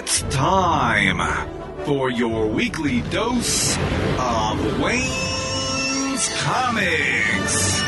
It's time for your weekly dose of Wayne's Comics.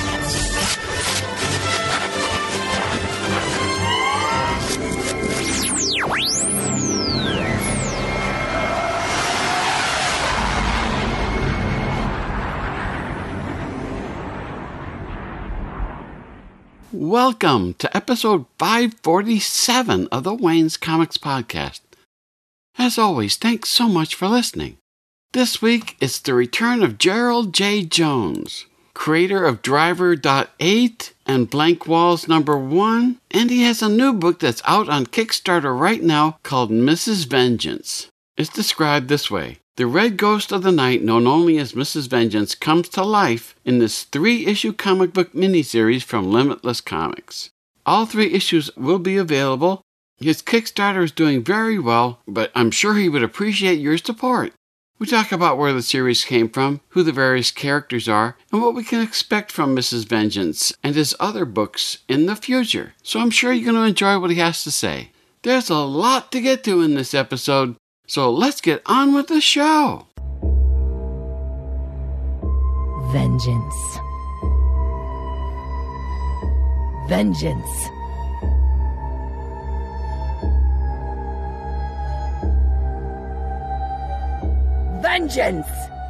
Welcome to episode 547 of the Wayne's Comics Podcast. As always, thanks so much for listening. This week, it's the return of Gerald J. Jones, creator of Driver.8 and Blank Walls #1, and he has a new book that's out on Kickstarter right now called Mrs. Vengeance. It's described this way. The Red Ghost of the Night, known only as Mrs. Vengeance, comes to life in this 3-issue comic book miniseries from Limitless Comics. All 3 issues will be available. His Kickstarter is doing very well, but I'm sure he would appreciate your support. We talk about where the series came from, who the various characters are, and what we can expect from Mrs. Vengeance and his other books in the future. So I'm sure you're going to enjoy what he has to say. There's a lot to get to in this episode, so let's get on with the show. Vengeance. Vengeance. Vengeance!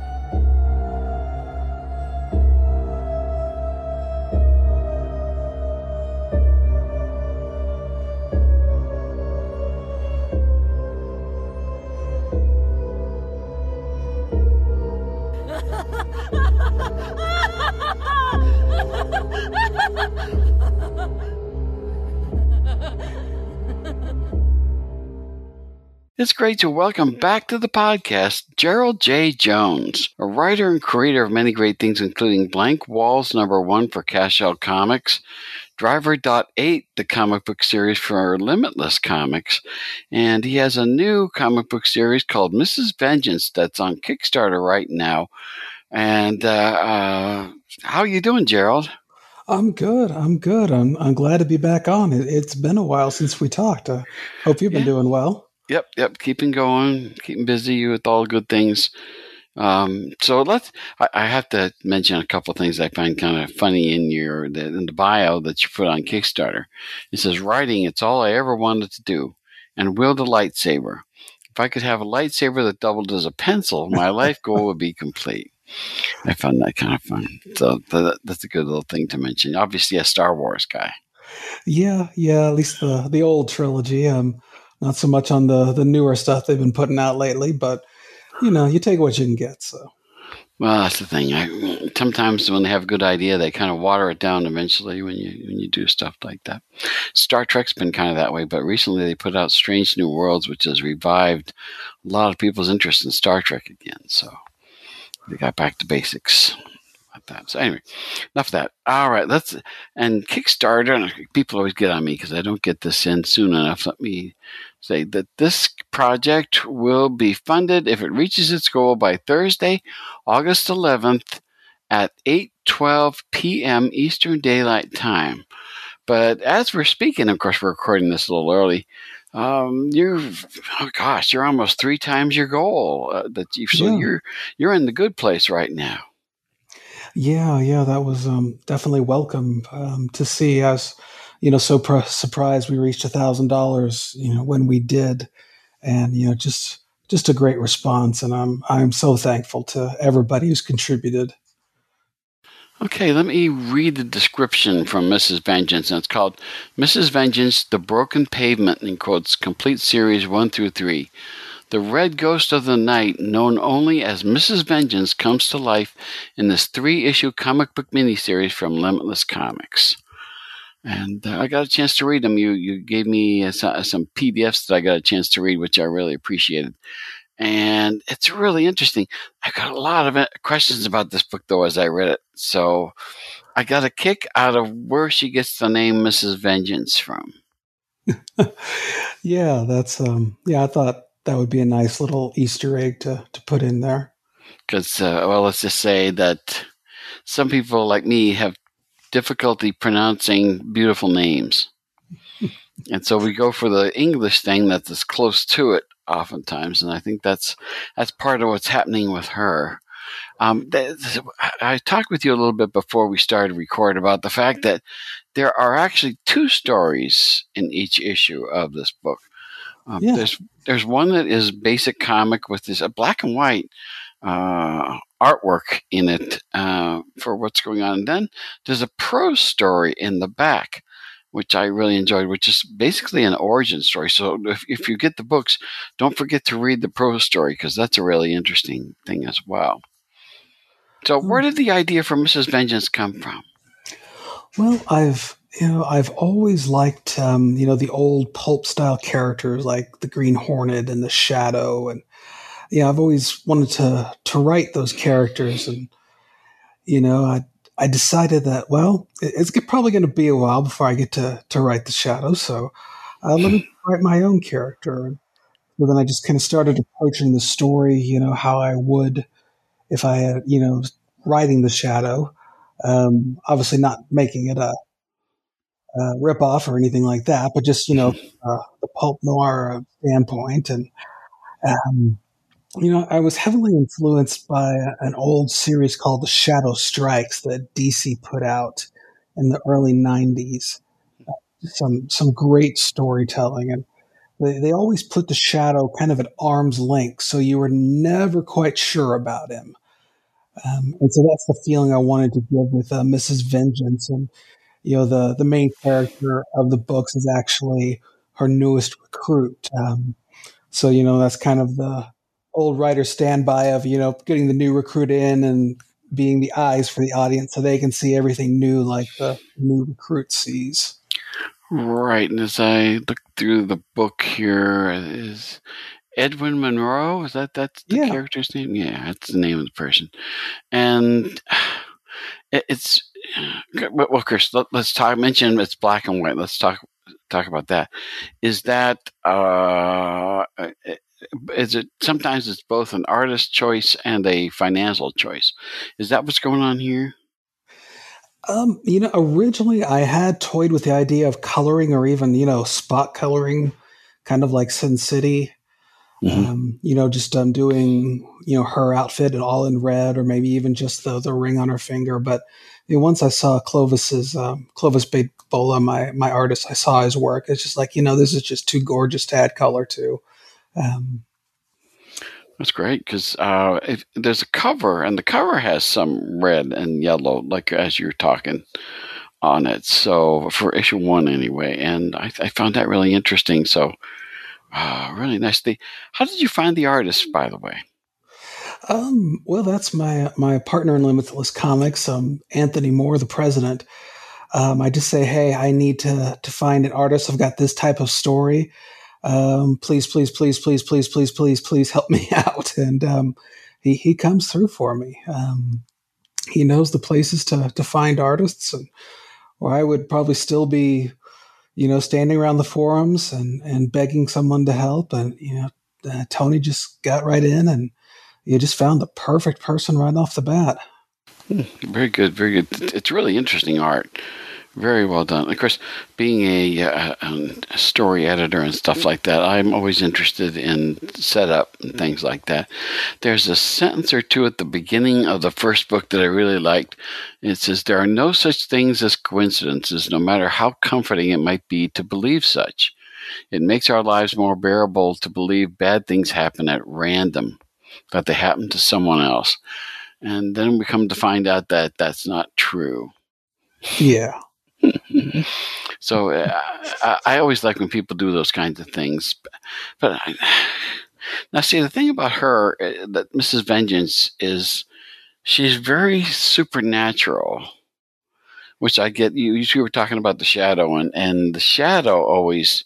It's great to welcome back to the podcast Gerald J. Jones, a writer and creator of many great things, including Blank Walls #1 for Cash Out Comics, Driver.8, the comic book series for Limitless Comics, and he has a new comic book series called Mrs. Vengeance that's on Kickstarter right now. And how are you doing, Gerald? I'm good. I'm glad to be back on. It's been a while since we talked. I hope you've been doing well. Yep. Keeping going, keeping busy with all good things. So I have to mention a couple of things I find kind of funny in the bio that you put on Kickstarter. It says, writing, it's all I ever wanted to do, and wield a lightsaber. If I could have a lightsaber that doubled as a pencil, my life goal would be complete. I found that kind of fun. So that's a good little thing to mention. Obviously a Star Wars guy. Yeah, at least the old trilogy. Not so much on the newer stuff they've been putting out lately, but you take what you can get. So, well, that's the thing. Sometimes when they have a good idea, they kind of water it down eventually when you do stuff like that. Star Trek's been kind of that way, but recently they put out Strange New Worlds, which has revived a lot of people's interest in Star Trek again. So they got back to basics. That. So anyway, enough of that. All right, and Kickstarter, people always get on me because I don't get this in soon enough. Let me say that this project will be funded if it reaches its goal by Thursday, August 11th at 8:12 p.m. Eastern Daylight Time. But as we're speaking, of course, we're recording this a little early. You're almost 3 times your goal. You're in the good place right now. Yeah, that was definitely welcome to see. I was, so surprised we reached $1,000, when we did, and just a great response, and I'm so thankful to everybody who's contributed. Okay, let me read the description from Mrs. Vengeance, and it's called Mrs. Vengeance: The Broken Pavement, in quotes, complete series 1 through 3. The Red Ghost of the Night, known only as Mrs. Vengeance, comes to life in this 3-issue comic book miniseries from Limitless Comics. And I got a chance to read them. You gave me some PDFs that I got a chance to read, which I really appreciated. And it's really interesting. I got a lot of questions about this book, though, as I read it. So I got a kick out of where she gets the name Mrs. Vengeance from. Yeah, that's I thought that would be a nice little Easter egg to put in there. Because, let's just say that some people like me have difficulty pronouncing beautiful names. And so we go for the English thing that's as close to it oftentimes, and I think that's part of what's happening with her. I talked with you a little bit before we started recording about the fact that there are actually 2 stories in each issue of this book. Yeah. There's one that is basic comic with this black and white artwork in it for what's going on. And then there's a prose story in the back, which I really enjoyed, which is basically an origin story. So if you get the books, don't forget to read the prose story, because that's a really interesting thing as well. So where did the idea for Mrs. Vengeance come from? Well, I've always liked the old pulp style characters like the Green Hornet and the Shadow, and I've always wanted to write those characters, and I decided that, well, it's probably going to be a while before I get to write the Shadow, so let me write my own character. And so then I just kind of started approaching the story, how I would if I had, writing the Shadow. Obviously not making it a rip off or anything like that, but just, the pulp noir standpoint. And, I was heavily influenced by an old series called The Shadow Strikes that DC put out in the early 90s. Some great storytelling. And they always put the Shadow kind of at arm's length, so you were never quite sure about him. And so that's the feeling I wanted to give with Mrs. Vengeance. And, the main character of the books is actually her newest recruit. So, that's kind of the old writer standby of, getting the new recruit in and being the eyes for the audience so they can see everything new like the new recruit sees. Right. And as I look through the book here, is Edwin Monroe? Is that's the character's name? Yeah, that's the name of the person. And it's well, Chris. Let's talk. Mention it's black and white. Let's talk about that. Is that is it? Sometimes it's both an artist choice and a financial choice. Is that what's going on here? Originally I had toyed with the idea of coloring or even, spot coloring, kind of like Sin City. Mm-hmm. Just doing, her outfit all in red, or maybe even just the ring on her finger. But once I saw Clovis Big Bola, my artist, I saw his work. It's just like, this is just too gorgeous to add color to. That's great, because there's a cover, and the cover has some red and yellow, like as you're talking on it. So for issue 1 anyway, and I found that really interesting. So really nice. How did you find the artist, by the way? Well, that's my partner in Limitless Comics, Anthony Moore, the president. I just say, hey, I need to find an artist. I've got this type of story. Please help me out. And he comes through for me. He knows the places to find artists, or I would probably still be, standing around the forums and begging someone to help. And, Tony just got right in, and you just found the perfect person right off the bat. Very good, very good. It's really interesting art. Very well done. Of course, being a story editor and stuff like that, I'm always interested in setup and things like that. There's a sentence or two at the beginning of the first book that I really liked. It says, "There are no such things as coincidences, no matter how comforting it might be to believe such. It makes our lives more bearable to believe bad things happen at random, that they happen to someone else." And then we come to find out that that's not true. Yeah. So I always like when people do those kinds of things. But now, see, the thing about her, that Mrs. Vengeance, is she's very supernatural, which I get. You were talking about the Shadow, and the Shadow always.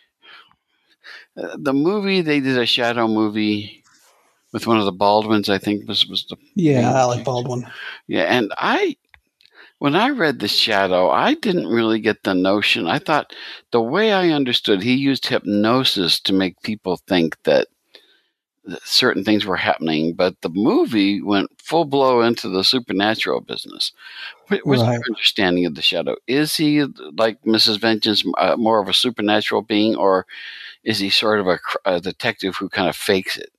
The movie, they did a Shadow movie with one of the Baldwins, I think was the Alec Baldwin. Yeah, and when I read The Shadow, I didn't really get the notion. I thought the way I understood, he used hypnosis to make people think that certain things were happening, but the movie went full blow into the supernatural business. What's Right. your understanding of the Shadow? Is he, like Mrs. Vengeance, more of a supernatural being, or is he sort of a detective who kind of fakes it?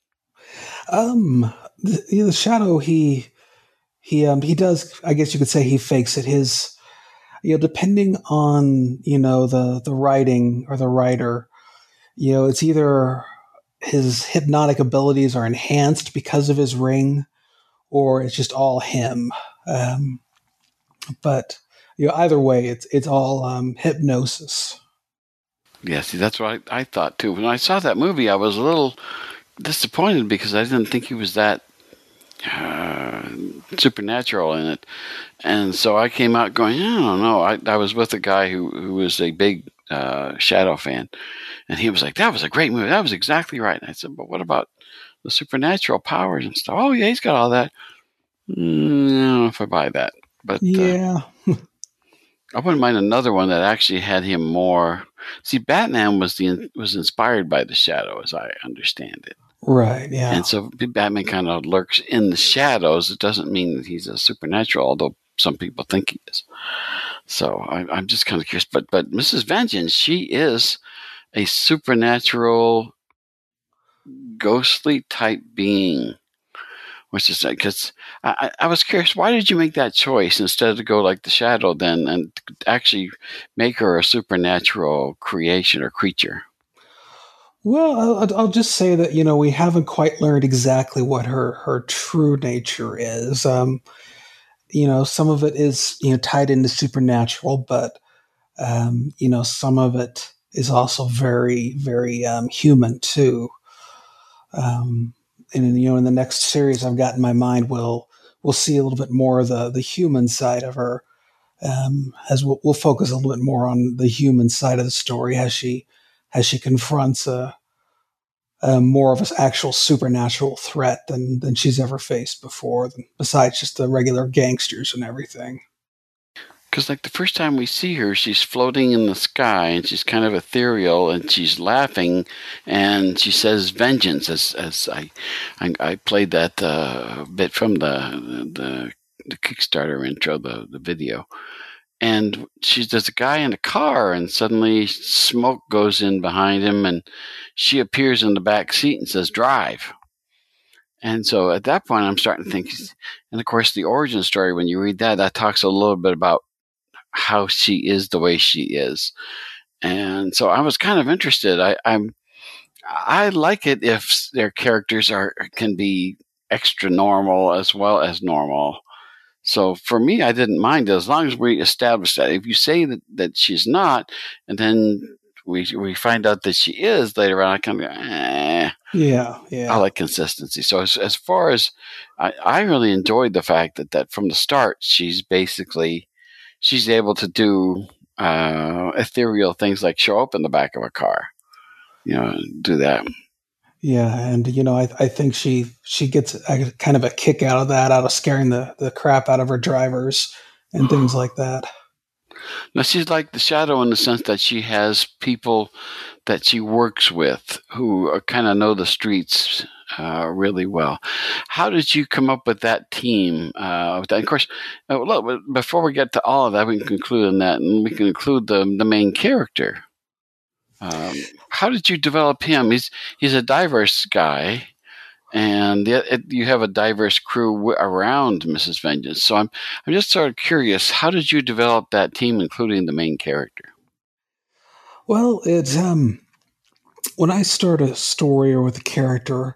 The Shadow, he does. I guess you could say he fakes it. His, depending on the writing or the writer, it's either his hypnotic abilities are enhanced because of his ring, or it's just all him. Um, but either way, it's all hypnosis. Yeah, see, that's what I thought too. When I saw that movie, I was a little disappointed because I didn't think he was that uh, supernatural in it. And so I came out going, I don't know. I was with a guy who was a big Shadow fan, and he was like, that was a great movie. That was exactly right. And I said, but what about the supernatural powers and stuff? Oh, yeah, he's got all that. I don't know if I buy that. But Yeah. I wouldn't mind another one that actually had him more. See, Batman was inspired by the Shadow, as I understand it. Right. Yeah. And so Batman kind of lurks in the shadows. It doesn't mean that he's a supernatural, although some people think he is. So I'm just kind of curious. But Mrs. Vengeance, she is a supernatural, ghostly type being, which is because I was curious. Why did you make that choice instead of go like the Shadow then and actually make her a supernatural creation or creature? Well, I'll just say that we haven't quite learned exactly what her true nature is. Some of it is tied into supernatural, but some of it is also very, very human too. And in the next series I've got in my mind, we'll see a little bit more of the human side of her. As we'll focus a little bit more on the human side of the story as she confronts more of an actual supernatural threat than she's ever faced before, besides just the regular gangsters and everything. Because like the first time we see her, she's floating in the sky and she's kind of ethereal and she's laughing and she says vengeance as I played that bit from the Kickstarter intro, the video. And there's a guy in a car and suddenly smoke goes in behind him and she appears in the back seat and says drive. And so at that point I'm starting to think, and of course the origin story, when you read that talks a little bit about how she is the way she is. And so I was kind of interested. I like it if their characters can be extra normal as well as normal. So for me, I didn't mind it as long as we establish that. If you say that she's not, and then we find out that she is later on, I kind of go, Yeah. I like consistency. So as far as I really enjoyed the fact that from the start, she's able to do ethereal things like show up in the back of a car, do that. Yeah, and I think she gets a kind of a kick out of that, out of scaring the crap out of her drivers and things like that. Now she's like the Shadow in the sense that she has people that she works with who kind of know the streets really well. How did you come up with that team? Of course, look, before we get to all of that, we can conclude on that, and we can include the main character. How did you develop him? He's a diverse guy, and you have a diverse crew around Mrs. Vengeance. So I'm just sort of curious. How did you develop that team, including the main character? Well, it's when I start a story or with a character,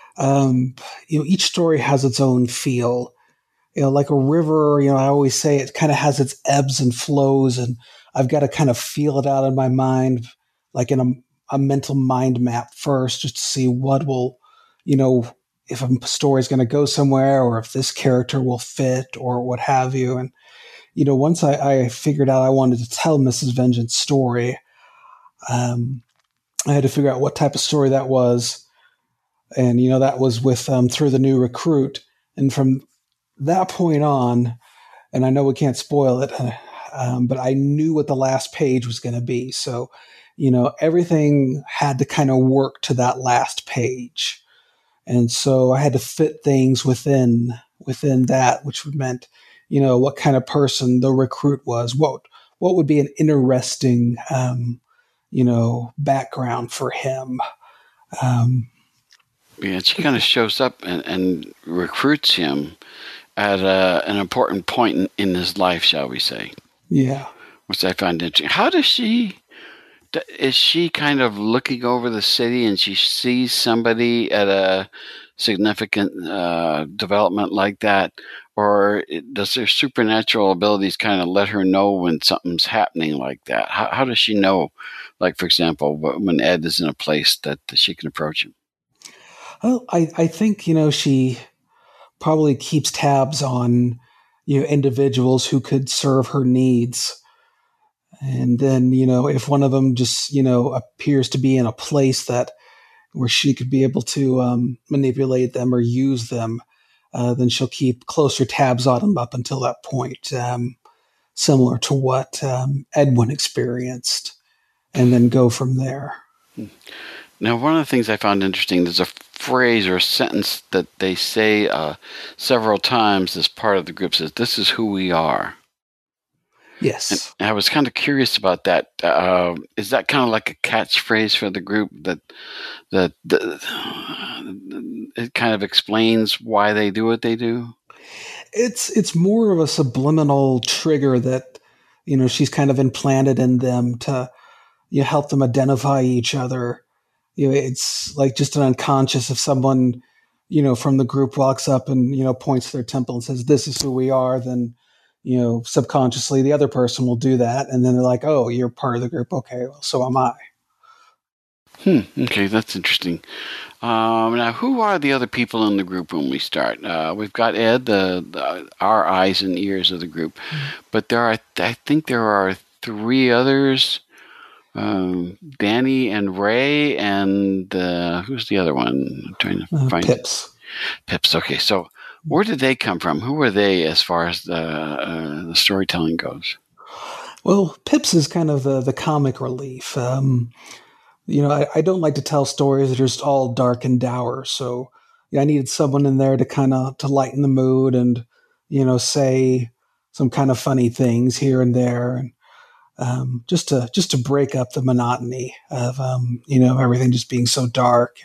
each story has its own feel. Like a river, I always say it kind of has its ebbs and flows, and I've got to kind of feel it out in my mind, like in a mental mind map first, just to see what will, if a story is going to go somewhere or if this character will fit or what have you. And, once I figured out I wanted to tell Mrs. Vengeance story, I had to figure out what type of story that was. And, that was with Through the New Recruit. And from that point on, and I know we can't spoil it, but I knew what the last page was going to be. So, everything had to kind of work to that last page. And so I had to fit things within that, which meant, what kind of person the recruit was, what would be an interesting, background for him. Um, Yeah, she kind of shows up and recruits him at an important point in his life, shall we say, yeah. which I find interesting. How does she, is she kind of looking over the city and she sees somebody at a significant development like that? Or does her supernatural abilities kind of let her know when something's happening like that? How does she know, like, for example, when Ed is in a place that she can approach him? Well, I think, she probably keeps tabs on, individuals who could serve her needs. And then, if one of them just, appears to be in a place that where she could be able to manipulate them or use them, then she'll keep closer tabs on them up until that point, similar to what Edwin experienced, and then go from there. Now, one of the things I found interesting, there's a phrase or a sentence that they say several times as part of the group, says, "This is who we are." Yes. And I was kind of curious about that. Is that kind of like a catchphrase for the group that it kind of explains why they do what they do? It's more of a subliminal trigger that, she's kind of implanted in them to help them identify each other. It's like just an unconscious. If someone, from the group walks up and, points to their temple and says, "This is who we are," then, subconsciously the other person will do that. And then they're like, "Oh, you're part of the group. Okay, well, so am I." Okay, that's interesting. Now, who are the other people in the group when we start? We've got Ed, our eyes and ears of the group, but I think there are three others. Danny and Ray, and who's the other one? I'm trying to find Pips. Pips. Okay, so where did they come from? Who are they as far as the storytelling goes? Well, Pips is kind of the comic relief. I don't like to tell stories that are just all dark and dour. So I needed someone in there to kind of to lighten the mood and say some kind of funny things here and there, and just to break up the monotony of everything just being so dark.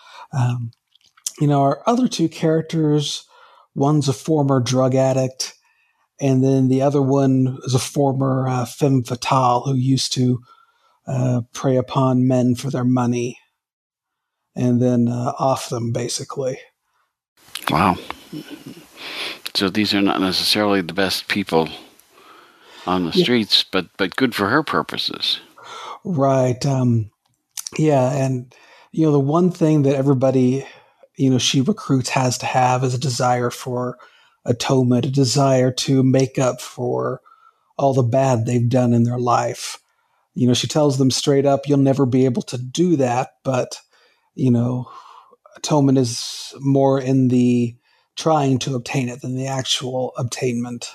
Our other two characters, one's a former drug addict, and then the other one is a former femme fatale who used to prey upon men for their money and then off them, basically. Wow. So these are not necessarily the best people on the streets, but good for her purposes. Right. Yeah. And, the one thing that everybody, she recruits has to have is a desire for atonement, a desire to make up for all the bad they've done in their life. She tells them straight up, "You'll never be able to do that." But, atonement is more in the trying to obtain it than the actual obtainment.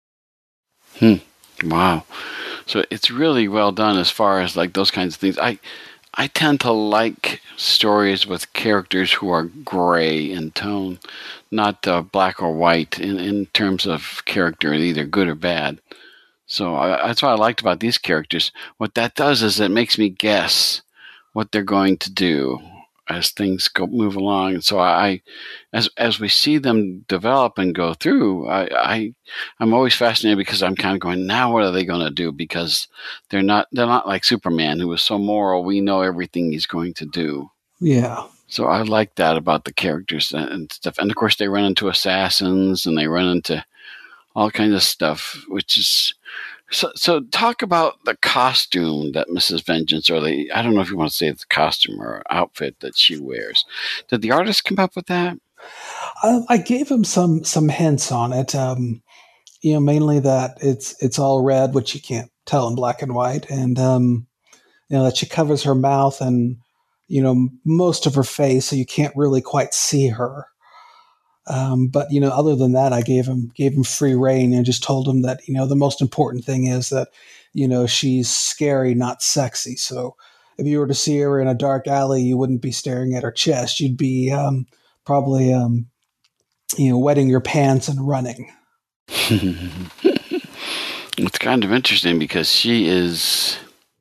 Wow. So it's really well done as far as like those kinds of things. I tend to like stories with characters who are gray in tone, not black or white in terms of character, either good or bad. So that's what I liked about these characters. What that does is it makes me guess what they're going to do as things move along. And so as we see them develop and go through, I'm always fascinated because I'm kind of going, now what are they going to do? Because they're not like Superman, who is so moral. We know everything he's going to do. Yeah. So I like that about the characters and stuff. And of course they run into assassins and they run into all kinds of stuff, which is so talk about the costume that Mrs. Vengeance, or I don't know if you want to say it's a costume or outfit that she wears. Did the artist come up with that? I gave him some hints on it. Mainly that it's all red, which you can't tell in black and white, and that she covers her mouth and most of her face, so you can't really quite see her. But other than that, I gave him free reign and just told him that the most important thing is that she's scary, not sexy. So if you were to see her in a dark alley, you wouldn't be staring at her chest. You'd be probably wetting your pants and running. It's kind of interesting because she's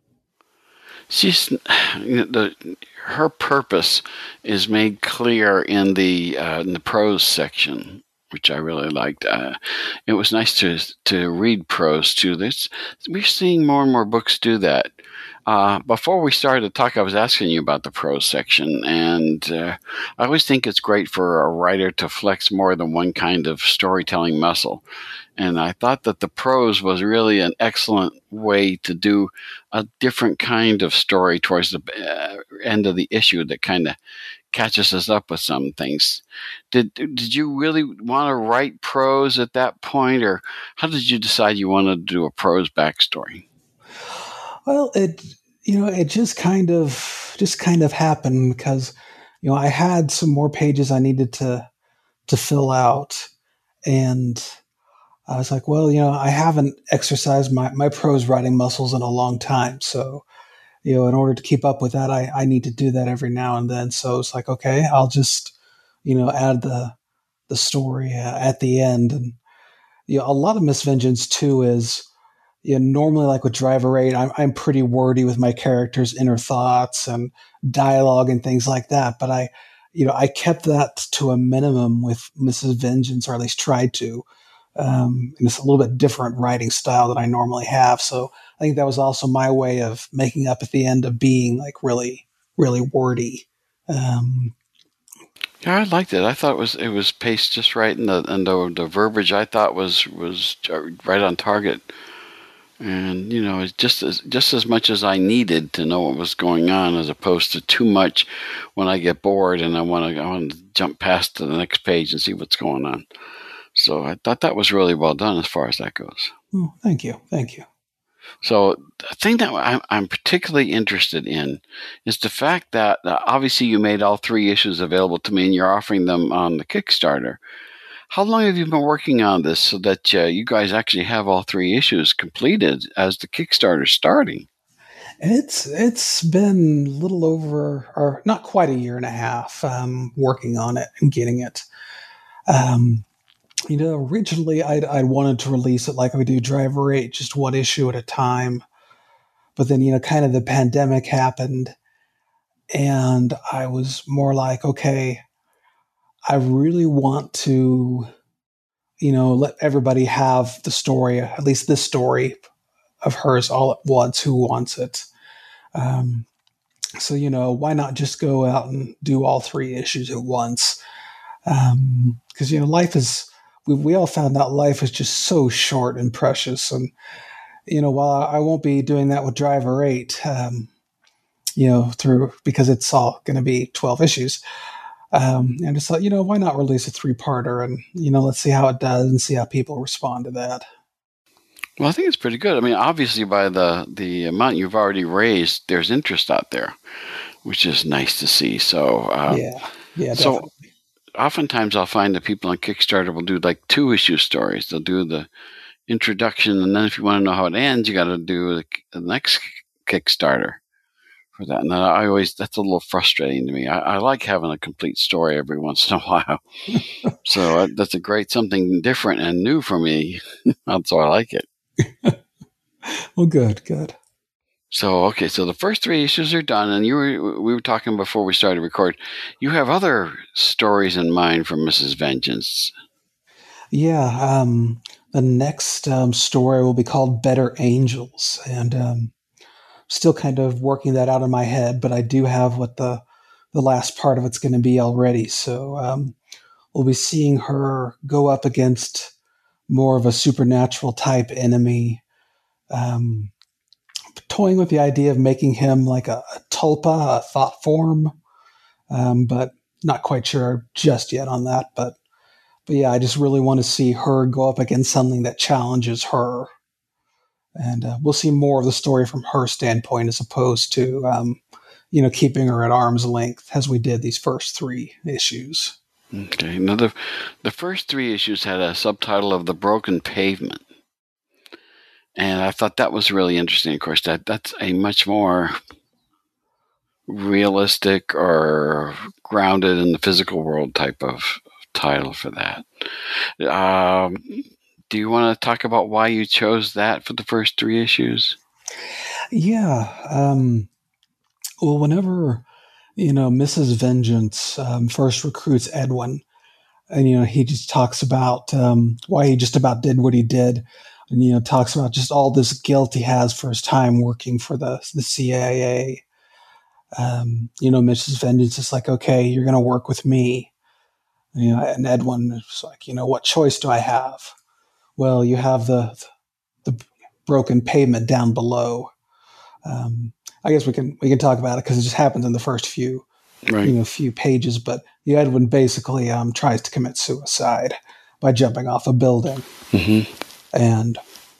her purpose is made clear in the prose section, which I really liked. It was nice to read prose too. We're seeing more and more books do that. Before we started to talk, I was asking you about the prose section, and I always think it's great for a writer to flex more than one kind of storytelling muscle. And I thought that the prose was really an excellent way to do a different kind of story towards the end of the issue that kind of catches us up with some things. Did you really want to write prose at that point, or how did you decide you wanted to do a prose backstory? Well, it just kind of happened because I had some more pages I needed to fill out, and I was like, well, I haven't exercised my prose writing muscles in a long time. So, in order to keep up with that, I need to do that every now and then. So it's like, okay, I'll just, add the story at the end. And, a lot of Miss Vengeance too is, normally like with Driver 8, I'm pretty wordy with my characters' inner thoughts and dialogue and things like that. But I kept that to a minimum with Mrs. Vengeance, or at least tried to. And it's a little bit different writing style than I normally have. So I think that was also my way of making up at the end of being like really, really wordy. Yeah, I liked it. I thought it was paced just right, and the verbiage I thought was right on target. And it's just as much as I needed to know what was going on, as opposed to too much when I get bored and I want to jump past to the next page and see what's going on. So I thought that was really well done as far as that goes. Oh, thank you. So the thing that I'm particularly interested in is the fact that obviously you made all 3 issues available to me and you're offering them on the Kickstarter. How long have you been working on this so that you guys actually have all 3 issues completed as the Kickstarter starting? It's been a little over, or not quite a year and a half, working on it and getting it. Originally I'd wanted to release it like we do Driver 8, just one issue at a time. But then, kind of the pandemic happened, and I was more like, okay, I really want to, let everybody have the story, at least this story of hers all at once, who wants it. So, why not just go out and do all 3 issues at once? Because, life is... We all found out life is just so short and precious. And, while I won't be doing that with Driver 8, because it's all going to be 12 issues. And just thought, why not release a 3-parter and, let's see how it does and see how people respond to that. Well, I think it's pretty good. I mean, obviously by the amount you've already raised, there's interest out there, which is nice to see. So, yeah, definitely. So, oftentimes I'll find that people on Kickstarter will do like 2-issue stories. They'll do the introduction, and then if you want to know how it ends, you got to do the next Kickstarter for that. And that's a little frustrating to me. I like having a complete story every once in a while. So that's something different and new for me. So I like it. Well, good. So, okay, so the first 3 issues are done, and we were talking before we started to record. You have other stories in mind for Mrs. Vengeance. Yeah, the next story will be called Better Angels, and still kind of working that out in my head, but I do have what the last part of it's going to be already. So we'll be seeing her go up against more of a supernatural type enemy, toying with the idea of making him like a tulpa, a thought form, but not quite sure just yet on that. But yeah, I just really want to see her go up against something that challenges her. And we'll see more of the story from her standpoint as opposed to, keeping her at arm's length as we did these first 3 issues. Okay. Now, the first 3 issues had a subtitle of The Broken Pavement. And I thought that was really interesting. Of course, that's a much more realistic or grounded in the physical world type of title for that. Do you want to talk about why you chose that for the first 3 issues? Yeah. Well, whenever, Mrs. Vengeance first recruits Edwin, and, he just talks about why he just about did what he did, and, talks about just all this guilt he has for his time working for the CIA. Mrs. Vengeance is like, okay, you're going to work with me. And Edwin is like, what choice do I have? Well, you have the broken pavement down below. I guess we can talk about it because it just happens in the first few pages. But Edwin basically tries to commit suicide by jumping off a building, and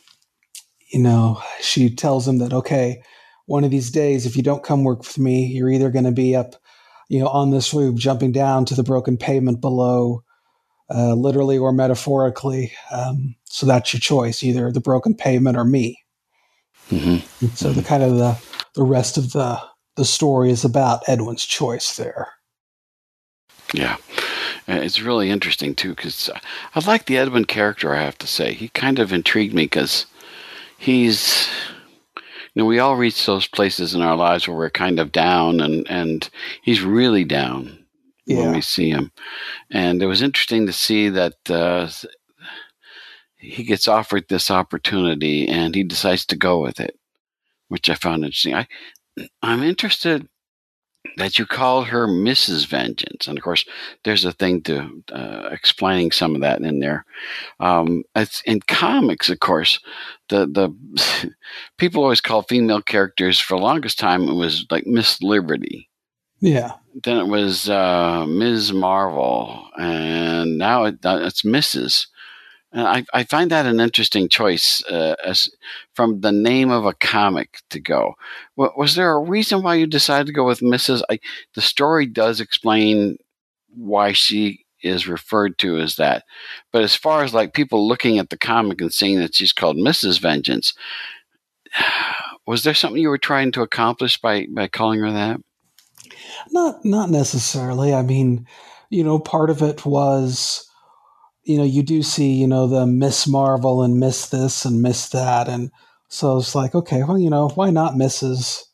she tells him that, okay, one of these days, if you don't come work with me, you're either going to be up, on this roof, jumping down to the broken pavement below, literally or metaphorically. So that's your choice, either the broken pavement or me. So the kind of the rest of the story is about Edwin's choice there. Yeah. It's really interesting, too, because I like the Edwin character, I have to say. He kind of intrigued me because he's... we all reach those places in our lives where we're kind of down, and he's really down when we see him. And it was interesting to see that he gets offered this opportunity, and he decides to go with it, which I found interesting. I'm interested that you call her Mrs. Vengeance. And, of course, there's a thing to explaining some of that in there. It's in comics, of course, the people always call female characters, for the longest time, it was like Miss Liberty. Yeah. Then it was Ms. Marvel, and now it's Mrs. And I find that an interesting choice as from the name of a comic to go. Was there a reason why you decided to go with Mrs.? The story does explain why she is referred to as that. But as far as like people looking at the comic and seeing that she's called Mrs. Vengeance, was there something you were trying to accomplish by calling her that? Not necessarily. I mean, part of it was... you do see, the Miss Marvel and Miss this and Miss that. And so it's like, okay, well, why not Mrs.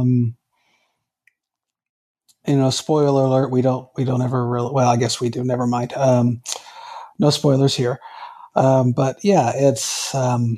Spoiler alert, we don't ever really, well, I guess we do, never mind. No spoilers here. But yeah, it's,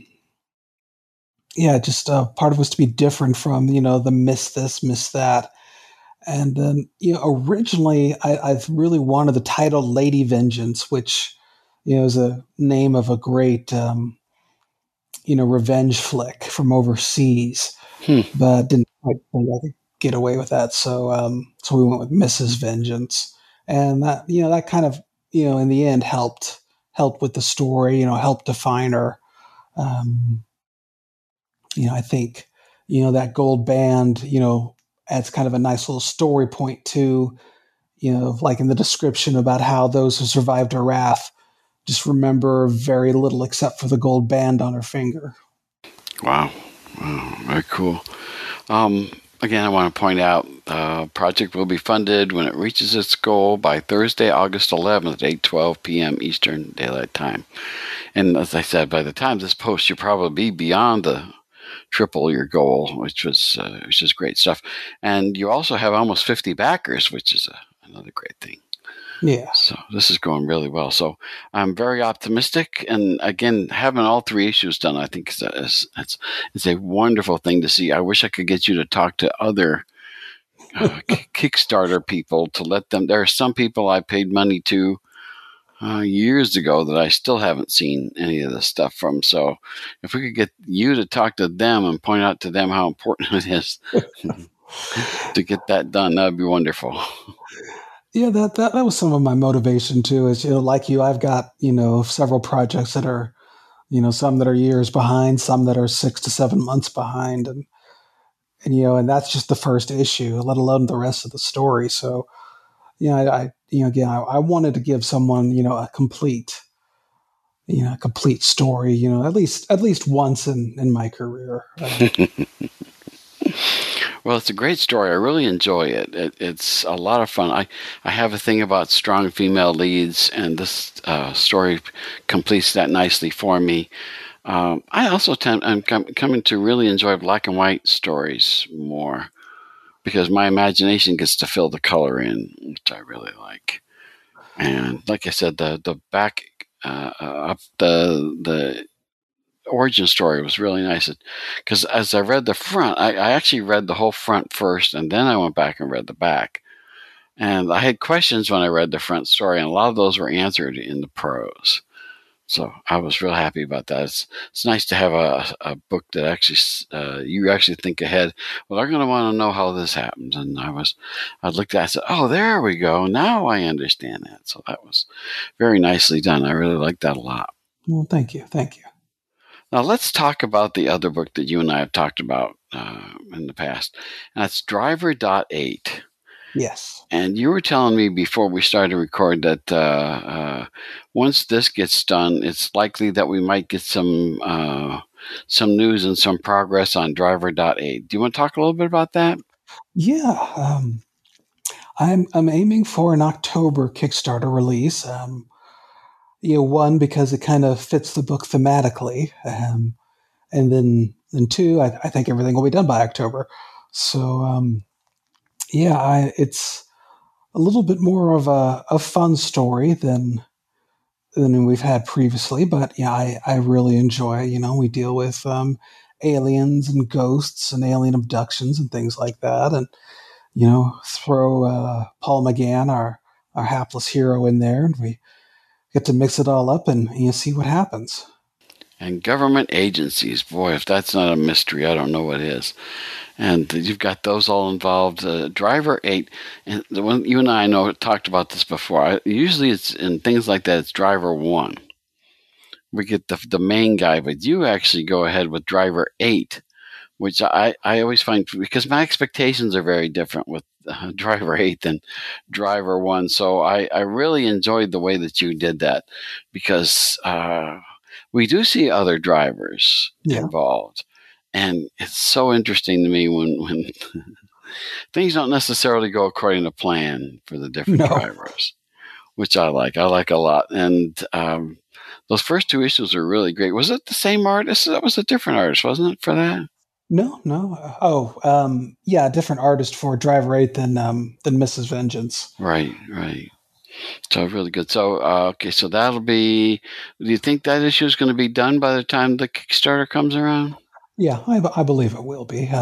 just part of it was to be different from, the Miss this, Miss that. And then, originally I really wanted the title Lady Vengeance, which, is a name of a great, revenge flick from overseas, but didn't quite think I could get away with that. So we went with Mrs. Vengeance, and that, that kind of, in the end helped with the story, helped define her. I think, that gold band, adds kind of a nice little story point too, like in the description about how those who survived her wrath just remember very little except for the gold band on her finger. Wow. Very cool. Again, I want to point out the project will be funded when it reaches its goal by Thursday, August 11th at 8:12 p.m. Eastern Daylight Time. And as I said, by the time this post, you'll probably be beyond the triple your goal, which is great stuff. And you also have almost 50 backers, which is another great thing. Yeah. So this is going really well. So I'm very optimistic. And again, having all 3 issues done, I think it's a wonderful thing to see. I wish I could get you to talk to other Kickstarter people to let them. There are some people I paid money to years ago that I still haven't seen any of this stuff from. So if we could get you to talk to them and point out to them how important it is to get that done, that would be wonderful. Yeah, that was some of my motivation too. Is like you, I've got several projects that are, some that are years behind, some that are 6 to 7 months behind, and and that's just the first issue, let alone the rest of the story. So, I wanted to give someone a complete story, at least once in my career. Well, it's a great story. I really enjoy it. It's a lot of fun. I have a thing about strong female leads, and this story completes that nicely for me. I also I'm coming to really enjoy black and white stories more because my imagination gets to fill the color in, which I really like. And like I said, the back up the origin story was really nice because as I read the front, I actually read the whole front first, and then I went back and read the back. And I had questions when I read the front story, and a lot of those were answered in the prose. So I was real happy about that. It's nice to have a book that actually you actually think ahead. Well, they're going to want to know how this happens, and I looked at it and said, "Oh, there we go. Now I understand that." So that was very nicely done. I really liked that a lot. Well, thank you. Now let's talk about the other book that you and I have talked about in the past, and that's Driver.8. Yes. And you were telling me before we started to record that once this gets done, it's likely that we might get some news and some progress on Driver.8. Do you want to talk a little bit about that? Yeah. I'm aiming for an October Kickstarter release. One, because it kind of fits the book thematically, and then two, I think everything will be done by October. So it's a little bit more of a fun story than we've had previously, but yeah, I really enjoy. We deal with aliens and ghosts and alien abductions and things like that, and throw Paul McGann, our hapless hero, in there, and we get to mix it all up and see what happens. And government agencies, boy, if that's not a mystery, I don't know what is. And you've got those all involved. Driver.8, and the one you and I know talked about this before. Usually, it's in things like that. It's Driver.1. We get the main guy, but you actually go ahead with Driver.8, which I always find, because my expectations are very different with Driver.8 than Driver.1. So I really enjoyed the way that you did that, because we do see other drivers involved. And it's so interesting to me when things don't necessarily go according to plan for the different drivers, which I like. I like a lot. And those first two issues are really great. Was it the same artist? That was a different artist, wasn't it, for that? No. Different artist for Driver.8 than Mrs. Vengeance. Right. So really good. So okay, so that'll be. Do you think that issue is going to be done by the time the Kickstarter comes around? Yeah, I believe it will be.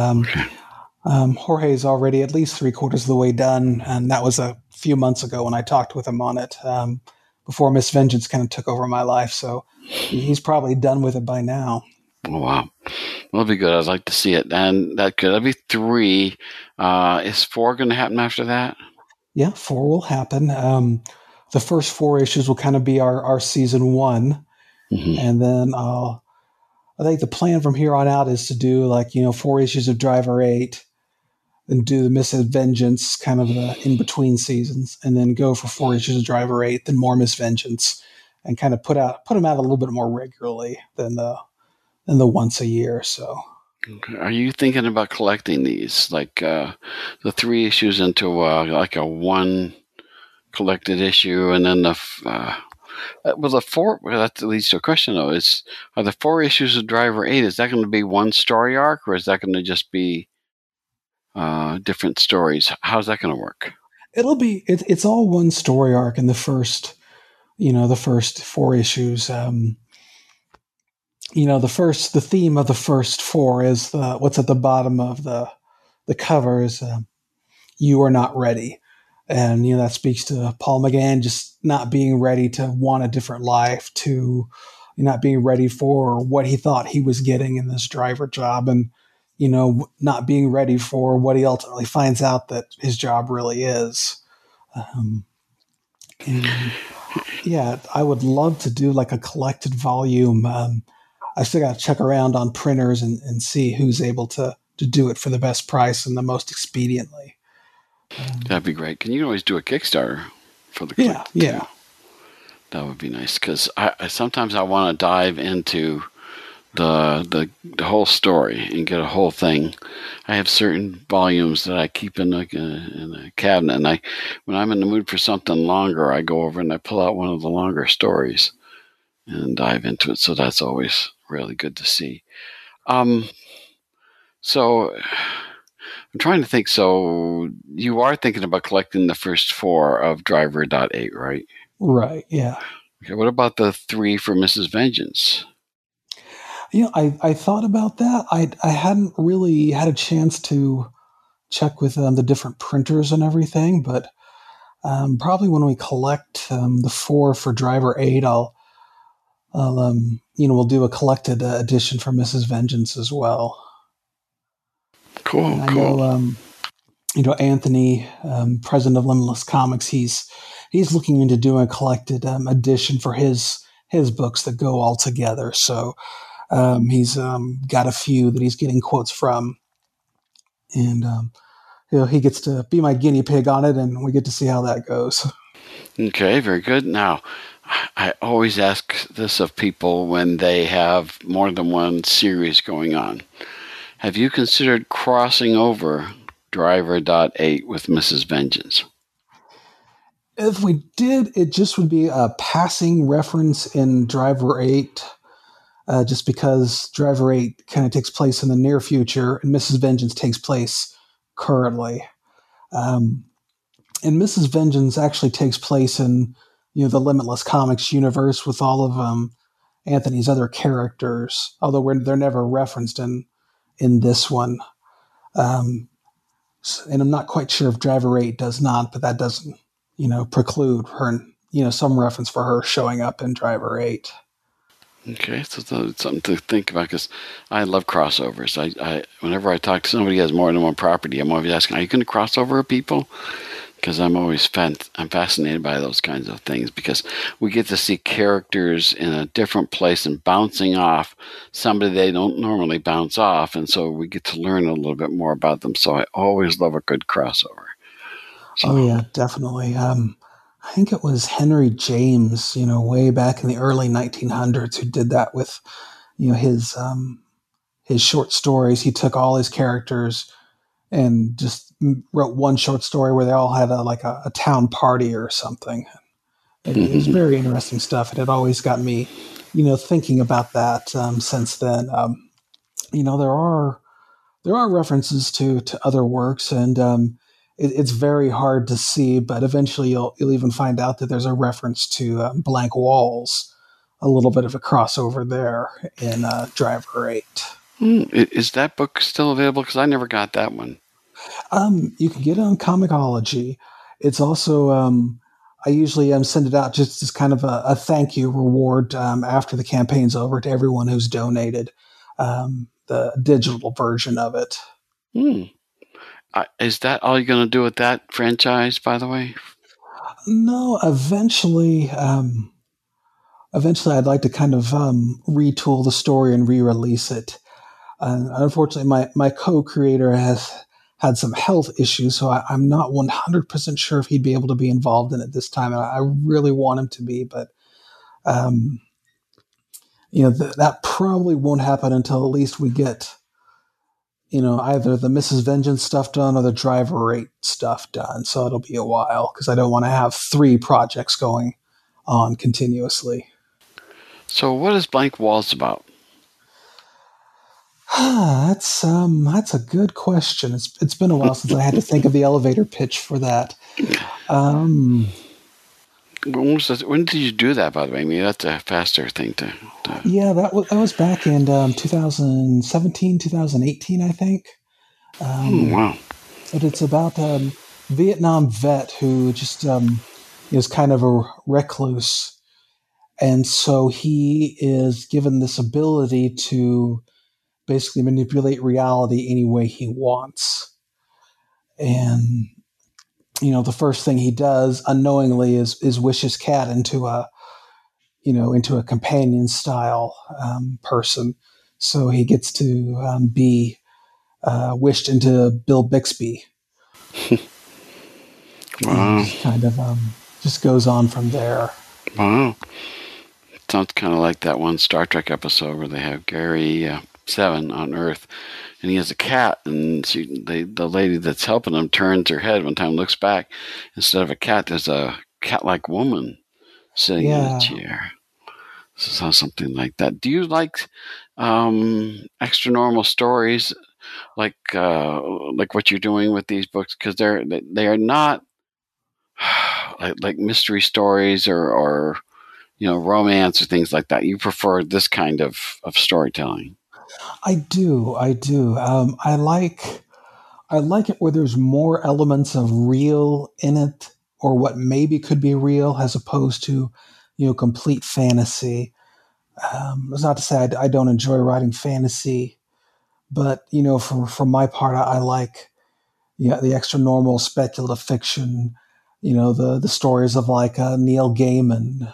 Jorge's already at least 3/4 of the way done, and that was a few months ago when I talked with him on it. Before Miss Vengeance kind of took over my life, so he's probably done with it by now. Oh, wow. That'll be good. I'd like to see it. And that'll be 3. Is 4 going to happen after that? Yeah, 4 will happen. The first 4 issues will kind of be our season 1. Mm-hmm. And then I think the plan from here on out is to do 4 issues of Driver.8 and do the Miss Vengeance kind of the in-between seasons, and then go for 4 issues of Driver.8, then more Miss Vengeance, and kind of put them out a little bit more regularly than the once a year. So, okay. Are you thinking about collecting these, like the 3 issues into like a 1 collected issue, and then the 4? Well, that leads to a question though: are the 4 issues of Driver.8? Is that going to be 1 story arc, or is that going to just be different stories? How's that going to work? It'll be it's all 1 story arc in the first 4 issues. The theme of the first 4 is what's at the bottom of the cover is "You Are Not Ready," and that speaks to Paul McGann just not being ready to want a different life, to not being ready for what he thought he was getting in this driver job, and not being ready for what he ultimately finds out that his job really is. I would love to do like a collected volume. I still got to check around on printers and see who's able to do it for the best price and the most expediently. That'd be great. Can you always do a Kickstarter for the collect? Yeah. That would be nice, because sometimes I want to dive into the whole story and get a whole thing. I have certain volumes that I keep in a cabinet, and when I'm in the mood for something longer, I go over and I pull out one of the longer stories and dive into it. So that's always really good to see. So I'm trying to think. So you are thinking about collecting the first 4 of Driver.8, right? Right, yeah. Okay, what about the 3 for Mrs. Vengeance? I thought about that. I hadn't really had a chance to check with the different printers and everything, but probably when we collect the 4 for Driver 8, we'll do a collected edition for Mrs. Vengeance as well. Cool, and I cool. know, Anthony, president of Limitless Comics, he's looking into doing a collected edition for his books that go all together. So he's got a few that he's getting quotes from, and he gets to be my guinea pig on it, and we get to see how that goes. Okay, very good. Now, I always ask this of people when they have more than one series going on. Have you considered crossing over Driver.8 with Mrs. Vengeance? If we did, it just would be a passing reference in Driver 8, just because Driver 8 kind of takes place in the near future and Mrs. Vengeance takes place currently. And Mrs. Vengeance actually takes place in the Limitless Comics universe with all of Anthony's other characters, although they're never referenced in this one. And I'm not quite sure if Driver 8 does not, but that doesn't preclude her, some reference for her showing up in Driver 8. Okay, so that's something to think about, because I love crossovers. I whenever I talk to somebody who has more than one property, I'm always asking, are you going to cross over with people? Because I'm fascinated by those kinds of things, because we get to see characters in a different place and bouncing off somebody they don't normally bounce off, and so we get to learn a little bit more about them. So I always love a good crossover. So, oh yeah, definitely. I think it was Henry James, way back in the early 1900s, who did that with, his short stories. He took all his characters and just wrote one short story where they all had a town party or something. It was very interesting stuff, and it always got me, thinking about that since then. There are references to other works, and it's very hard to see, but eventually you'll even find out that there's a reference to Blank Walls, a little bit of a crossover there in Driver 8. Is that book still available? Because I never got that one. You can get it on Comixology. It's also, I usually send it out just as kind of a thank you reward after the campaign's over to everyone who's donated the digital version of it. Is that all you're going to do with that franchise, by the way? No, eventually I'd like to kind of retool the story and re-release it. Unfortunately, my co-creator has had some health issues, so I'm not 100% sure if he'd be able to be involved in it this time. And I really want him to be, but that probably won't happen until at least we get either the Mrs. Vengeance stuff done or the Driver 8 stuff done. So it'll be a while, because I don't want to have 3 projects going on continuously. So what is Blank Walls about? That's a good question. It's been a while since I had to think of the elevator pitch for that. When did you do that, by the way? I mean, that's a faster thing to... Yeah, that was back in 2017, 2018, I think. Wow. But it's about a Vietnam vet who just is kind of a recluse. And so he is given this ability to basically manipulate reality any way he wants. And the first thing he does unknowingly is wish his cat into a companion style person. So he gets to be wished into Bill Bixby. Wow. And kind of just goes on from there. Wow. sounds kind of like that one Star Trek episode where they have Gary 7 on Earth, and he has a cat, and the lady that's helping him turns her head one time, looks back. Instead of a cat, there's a cat-like woman sitting in a chair. So something like that. Do you like extra normal stories, like what you're doing with these books? Because they are not like mystery stories or romance or things like that. You prefer this kind of storytelling. I do. I like it where there's more elements of real in it, or what maybe could be real, as opposed to, complete fantasy. It's not to say I don't enjoy writing fantasy, but for my part, I like the extra normal speculative fiction. The stories of like Neil Gaiman.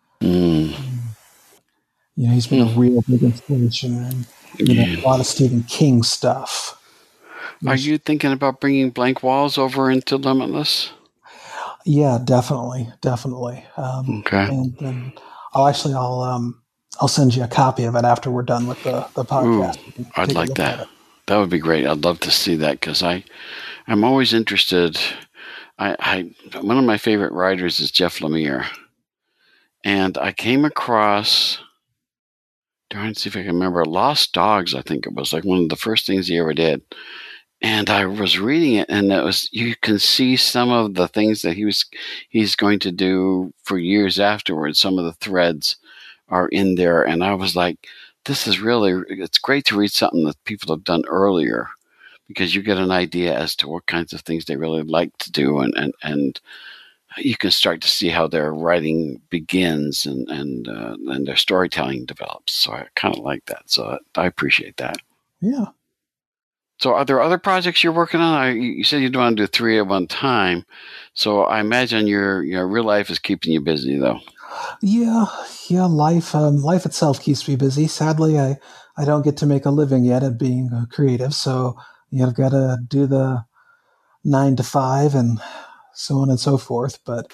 He's been a real big inspiration, and a lot of Stephen King stuff. Are you thinking about bringing Blank Walls over into Limitless? Yeah, definitely. Okay. And I'll send you a copy of it after we're done with the podcast. Ooh, I'd like that. That would be great. I'd love to see that, because I'm always interested. One of my favorite writers is Jeff Lemire, and I came across, trying to see if I can remember, Lost Dogs. I think it was like one of the first things he ever did. And I was reading it, and you can see some of the things that he's going to do for years afterwards. Some of the threads are in there, and I was like, it's great to read something that people have done earlier, because you get an idea as to what kinds of things they really like to do, and you can start to see how their writing begins and their storytelling develops. So I kind of like that. So I appreciate that. Yeah. So are there other projects you're working on? You said you don't want to do 3 at one time. So I imagine your real life is keeping you busy, though. Yeah. Life itself keeps me busy. Sadly, I don't get to make a living yet at being creative. So I've got to do the 9 to 5 and so on and so forth. But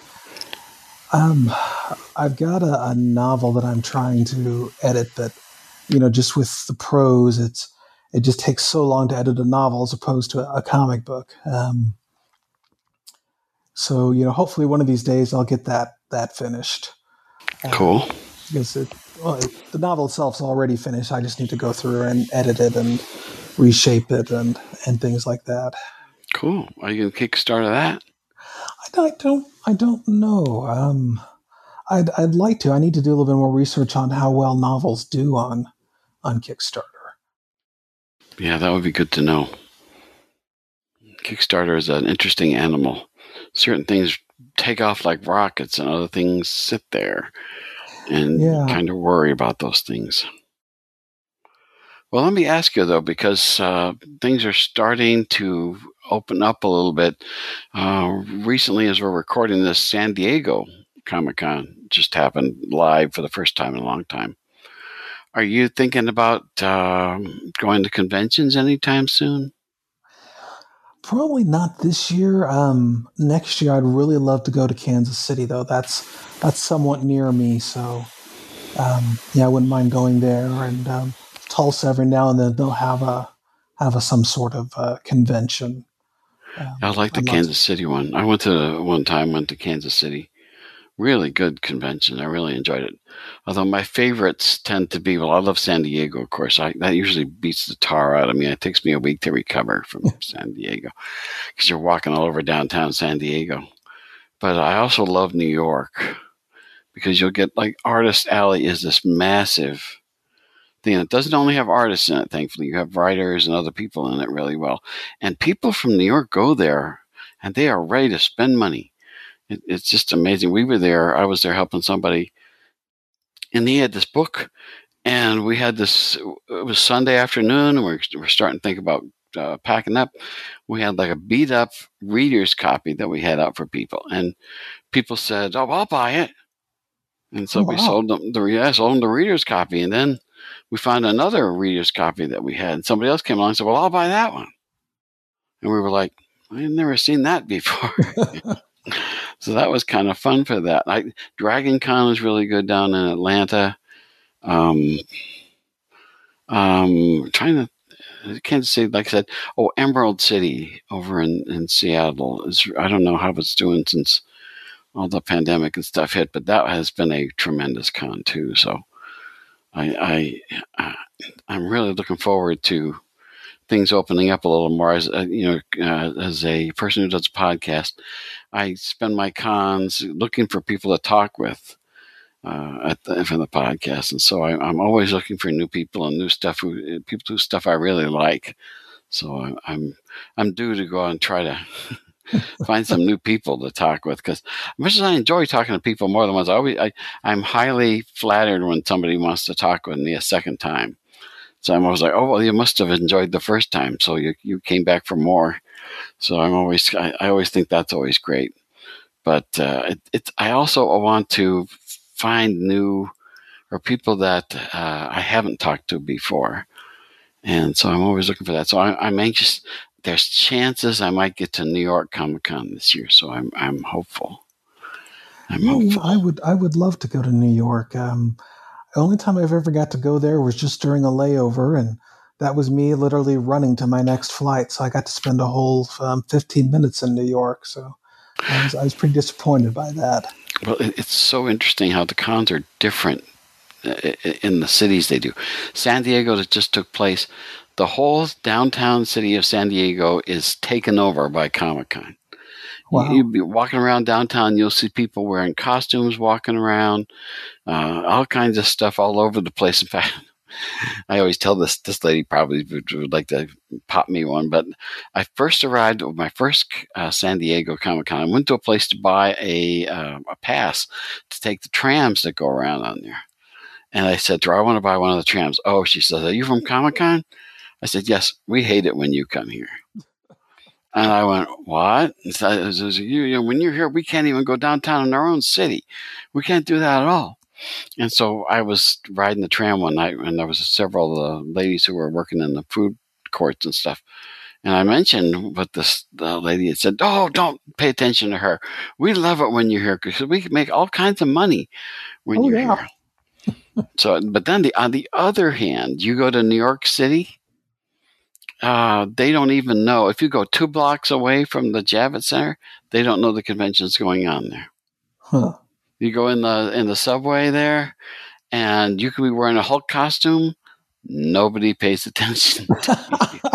I've got a novel that I'm trying to edit that, just with the prose, it just takes so long to edit a novel as opposed to a comic book. So, hopefully one of these days I'll get that finished. Cool. Because the novel itself's already finished. I just need to go through and edit it and reshape it and things like that. Cool. Are you going to kickstart that? I don't know. I'd like to. I need to do a little bit more research on how well novels do on Kickstarter. Yeah, that would be good to know. Kickstarter is an interesting animal. Certain things take off like rockets, and other things sit there and kind of worry about those things. Well, let me ask you, though, because things are starting to open up a little bit. Recently, as we're recording this, San Diego Comic-Con just happened live for the first time in a long time. Are you thinking about going to conventions anytime soon? Probably not this year. Next year, I'd really love to go to Kansas City, though. That's somewhat near me, so I wouldn't mind going there. And Tulsa, every now and then they'll have some sort of convention. I like the Kansas City one. I went to Kansas City. Really good convention. I really enjoyed it. Although my favorites tend to be, I love San Diego, of course. That usually beats the tar out of me. It takes me a week to recover from San Diego, because you're walking all over downtown San Diego. But I also love New York, because you'll get, like, Artist Alley is this massive thing. It doesn't only have artists in it, thankfully. You have writers and other people in it really well. And people from New York go there, and they are ready to spend money. It's just amazing. We were there. I was there helping somebody, and he had this book, and we had this. It was Sunday afternoon, and we're starting to think about packing up. We had like a beat up reader's copy that we had out for people, and people said, "Oh, I'll buy it." And so we sold them the reader's copy, and then we found another reader's copy that we had, and somebody else came along and said, "Well, I'll buy that one." And we were like, "I've never seen that before." So that was kind of fun for that. Dragon Con was really good down in Atlanta. Trying to, Kansas City, like I said, Emerald City over in Seattle I don't know how it's doing since all the pandemic and stuff hit, but that has been a tremendous con too. So I'm really looking forward to things opening up a little more. As as a person who does a podcast, I spend my cons looking for people to talk with for the podcast, and so I'm always looking for new people and new stuff, people do stuff I really like. So I'm due to go out and try to find some new people to talk with, because much as I enjoy talking to people more than once, I'm highly flattered when somebody wants to talk with me a second time. So I'm always like, oh, well, you must have enjoyed the first time, so you came back for more. So I always think that's always great. But I also want to find new or people that I haven't talked to before, and so I'm always looking for that. So I'm anxious. There's chances I might get to New York Comic Con this year, so I'm hopeful. I would love to go to New York. The only time I've ever got to go there was just during a layover, and that was me literally running to my next flight. So I got to spend a whole 15 minutes in New York. So I was pretty disappointed by that. Well, it's so interesting how the cons are different in the cities they do. San Diego, that just took place, the whole downtown city of San Diego is taken over by Comic-Con. Wow. You'll be walking around downtown, you'll see people wearing costumes walking around, all kinds of stuff all over the place. In fact, I always tell this lady probably would like to pop me one, but I first arrived with my first San Diego Comic-Con. I went to a place to buy a pass to take the trams that go around on there. And I said to her, I want to buy one of the trams. Oh, she says, are you from Comic-Con? I said, yes, we hate it when you come here. And I went, what? So, when you're here, we can't even go downtown in our own city. We can't do that at all. And so I was riding the tram one night, and there was several of the ladies who were working in the food courts and stuff. And I mentioned what the lady had said, oh, don't pay attention to her. We love it when you're here because we can make all kinds of money when you're here. So, but then on the other hand, you go to New York City, they don't even know. If you go 2 blocks away from the Javits Center, they don't know the convention's going on there. Huh. You go in the subway there, and you could be wearing a Hulk costume. Nobody pays attention to you.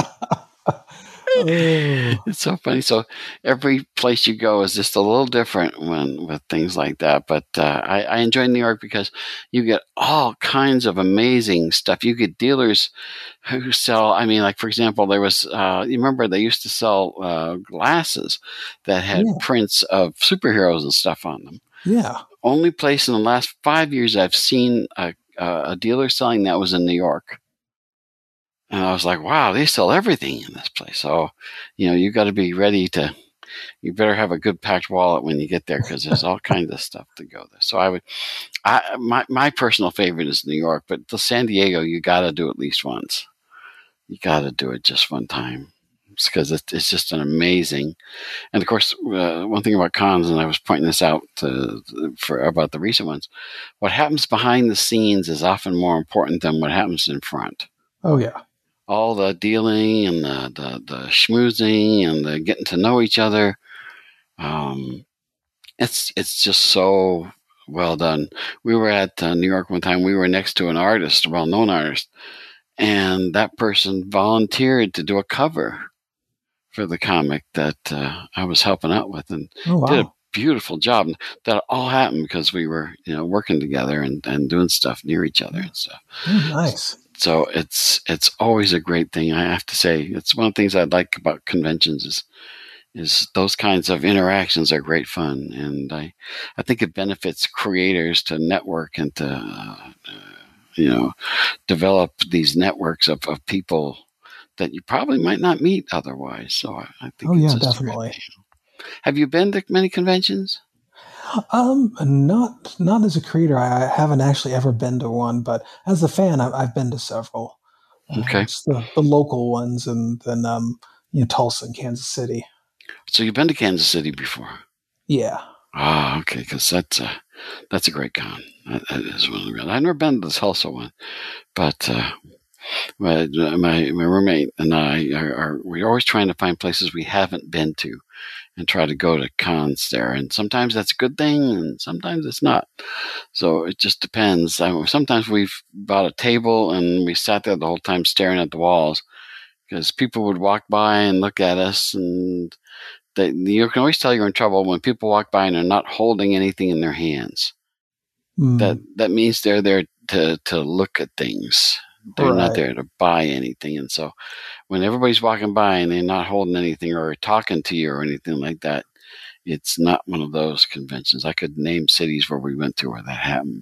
It's so funny. So every place you go is just a little different with things like that. But I enjoy New York because you get all kinds of amazing stuff. You get dealers who sell, like, for example, there was, you remember they used to sell glasses that had prints of superheroes and stuff on them. Yeah. Only place in the last 5 years I've seen a dealer selling that was in New York. And I was like, wow, they sell everything in this place. So, you got to be ready you better have a good packed wallet when you get there because there's all kinds of stuff to go there. So my personal favorite is New York, but the San Diego, you got to do at least once. You got to do it just one time because it's just an amazing. And of course, one thing about cons, and I was pointing this out about the recent ones, what happens behind the scenes is often more important than what happens in front. Oh, yeah. All the dealing and the schmoozing and the getting to know each other. It's just so well done. We were at New York one time. We were next to an artist, a well-known artist, and that person volunteered to do a cover for the comic that I was helping out with, and did a beautiful job. And that all happened because we were, working together and doing stuff near each other and stuff. Oh, nice. So it's always a great thing. I have to say, it's one of the things I like about conventions is those kinds of interactions are great fun, and I think it benefits creators to network and to develop these networks of people that you probably might not meet otherwise. So I think it's just definitely. Have you been to many conventions? Not as a creator. I haven't actually ever been to one, but as a fan, I've been to several. Okay. Just the local ones, and then Tulsa and Kansas City. So you've been to Kansas City before? Yeah. Oh, okay, because that's a great con. That is one of the. I've never been to this Tulsa one, but my roommate and I we're always trying to find places we haven't been to and try to go to cons there. And sometimes that's a good thing, and sometimes it's not. So it just depends. Sometimes we've bought a table and we sat there the whole time staring at the walls because people would walk by and look at us, and you can always tell you're in trouble when people walk by and they're not holding anything in their hands. That means they're there to look at things. They're not there to buy anything. And so when everybody's walking by and they're not holding anything or talking to you or anything like that, it's not one of those conventions. I could name cities where we went to where that happened,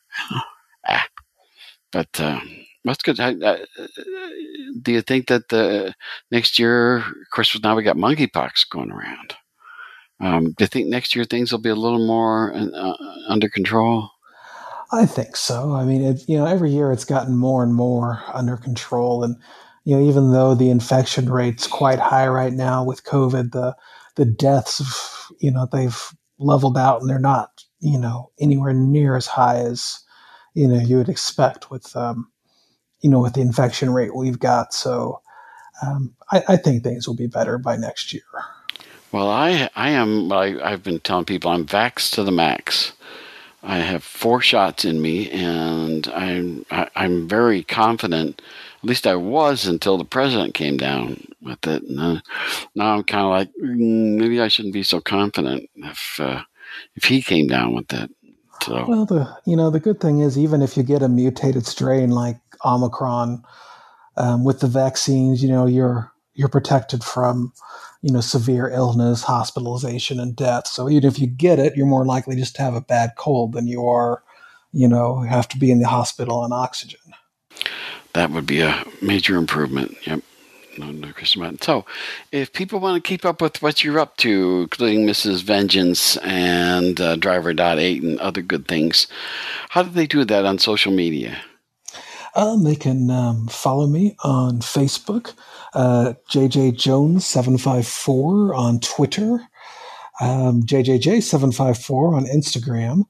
but that's good. Do you think that next year, of course, now we got monkeypox going around. Do you think next year things will be a little more under control? I think so. I mean, every year it's gotten more and more under control, and even though the infection rate's quite high right now with COVID, the deaths, they've leveled out, and they're not, anywhere near as high as you would expect with with the infection rate we've got. So I think things will be better by next year. Well, I've been telling people I'm vaxxed to the max. I have 4 shots in me, and I'm very confident. At least I was until the president came down with it. And now I'm kind of like, maybe I shouldn't be so confident if he came down with it. So. Well, the good thing is, even if you get a mutated strain like Omicron, with the vaccines, you're protected from severe illness, hospitalization, and death. So even if you get it, you're more likely just to have a bad cold than you are, have to be in the hospital on oxygen. That would be a major improvement. Yep. No question about it. So if people want to keep up with what you're up to, including Mrs. Vengeance and Driver.8 and other good things, how do they do that on social media? They can follow me on Facebook, JJ Jones 754 on Twitter, JJJ 754 on Instagram,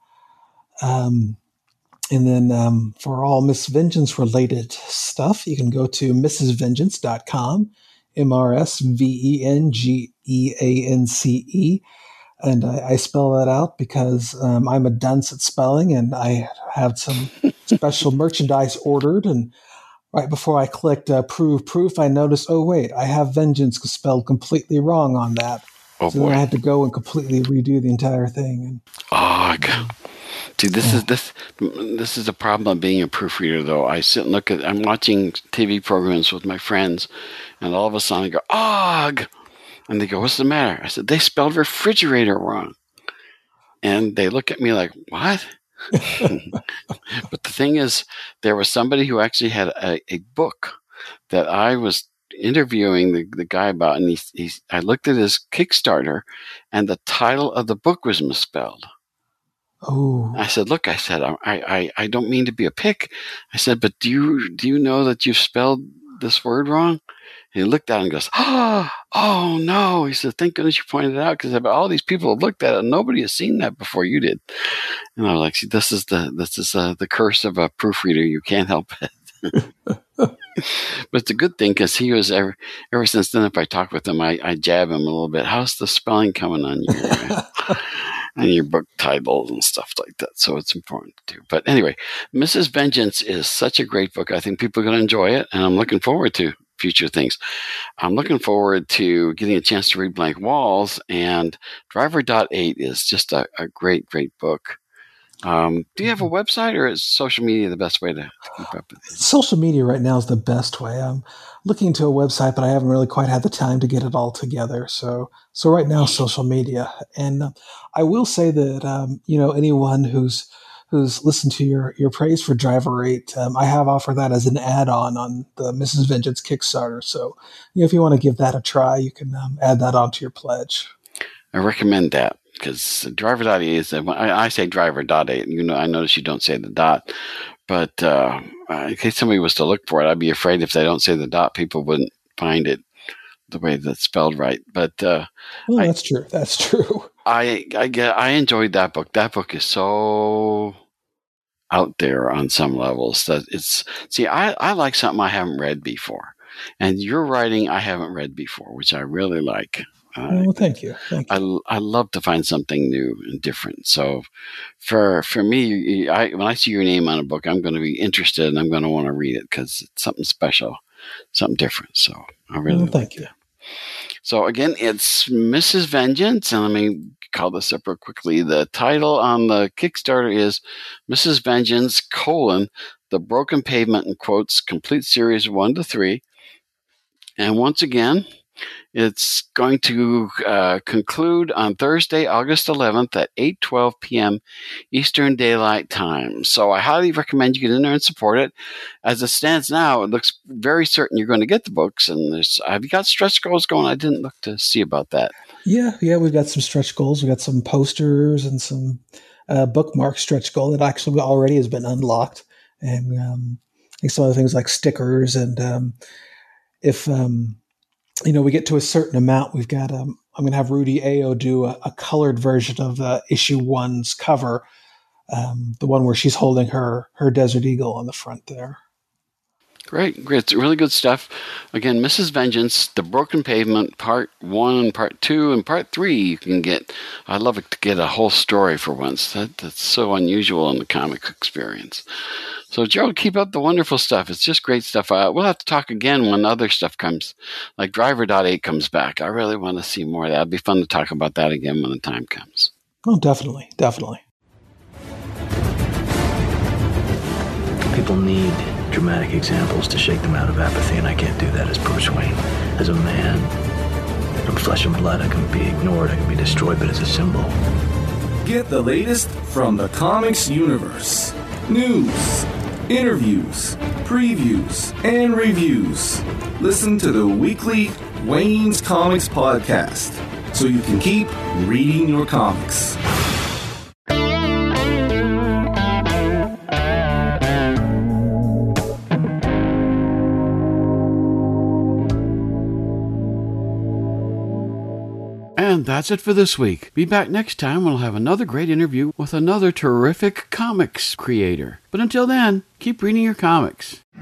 and then for all Miss Vengeance related stuff, you can go to mrsvengeance.com, MRSVENGEANCE. And I spell that out because I'm a dunce at spelling, and I have some special merchandise ordered. And right before I clicked proof, I noticed, oh, wait, I have vengeance spelled completely wrong on that. Oh, so boy. Then I had to go and completely redo the entire thing. See, this is the problem of being a proofreader, though. I sit and I'm watching TV programs with my friends, and all of a sudden I go, "Ugh!" And they go, "What's the matter?" I said, "They spelled refrigerator wrong." And they look at me like, "What?" But the thing is, there was somebody who actually had a book that I was interviewing the guy about, and I looked at his Kickstarter, and the title of the book was misspelled. Oh. I said, "Look," I said, I don't mean to be a pick. I said, "But do you know that you've spelled this word wrong?" And he looked at it and goes, "Oh no!" He said, "Thank goodness you pointed it out, because all these people have looked at it and nobody has seen that before you did." And I was like, "See, this is the curse of a proofreader. You can't help it." But it's a good thing, because he was ever since then, if I talk with him, I jab him a little bit. How's the spelling coming on your book titles and stuff like that? So it's important to do. But anyway, Mrs. Vengeance is such a great book. I think people are going to enjoy it, and I'm looking forward to future things. I'm looking forward to getting a chance to read Blank Walls, and Driver.8 is just a great, great book. Do you have a website, or is social media the best way to keep up with it? Social media right now is the best way. I'm looking to a website, but I haven't really quite had the time to get it all together. So right now, social media. And I will say that anyone who's listened to your praise for Driver.8, I have offered that as an add-on on the Mrs. Vengeance Kickstarter. So if you want to give that a try, you can add that onto your pledge. I recommend that, because Driver.8 is, I say Driver.8, I notice you don't say the dot, but in case somebody was to look for it, I'd be afraid if they don't say the dot, people wouldn't find it. the way that's spelled right. But That's true. That's true. I enjoyed that book. That book is so out there on some levels that I like something I haven't read before, and your writing I haven't read before, which I really like. Thank you. I love to find something new and different. So for me, when I see your name on a book, I'm going to be interested and I'm going to want to read it because it's something special, something different. So I really thank you. So again, it's Mrs. Vengeance, and let me call this up real quickly. The title on the Kickstarter is Mrs. Vengeance, The Broken Pavement in Quotes, Complete Series 1 to 3. And once again, it's going to conclude on Thursday, August 11th at 8:12 p.m. Eastern Daylight Time. So I highly recommend you get in there and support it. As it stands now, it looks very certain you're going to get the books. And have you got stretch goals going? I didn't look to see about that. Yeah, we've got some stretch goals. We've got some posters and some bookmark stretch goal that actually already has been unlocked. And I think some other things like stickers. And if we get to a certain amount, we've got I'm going to have Rudy Ayo do a colored version of issue 1's cover, the one where she's holding her Desert Eagle on the front there. Great. It's really good stuff. Again, Mrs. Vengeance, The Broken Pavement, Part 1 and Part 2 and Part 3 you can get. I love it to get a whole story for once. That's so unusual in the comic experience. So, Gerald, keep up the wonderful stuff. It's just great stuff. We'll have to talk again when other stuff comes, like Driver.8 comes back. I really want to see more of that. It'd be fun to talk about that again when the time comes. Oh, definitely. People need dramatic examples to shake them out of apathy, and I can't do that as Bruce Wayne. As a man, I'm flesh and blood. I can be ignored, I can be destroyed, but as a symbol. Get the latest from the comics universe. News, interviews, previews, and reviews. Listen to the weekly Wayne's Comics podcast so you can keep reading your comics. And that's it for this week. Be back next time. We'll have another great interview with another terrific comics creator. But until then, keep reading your comics.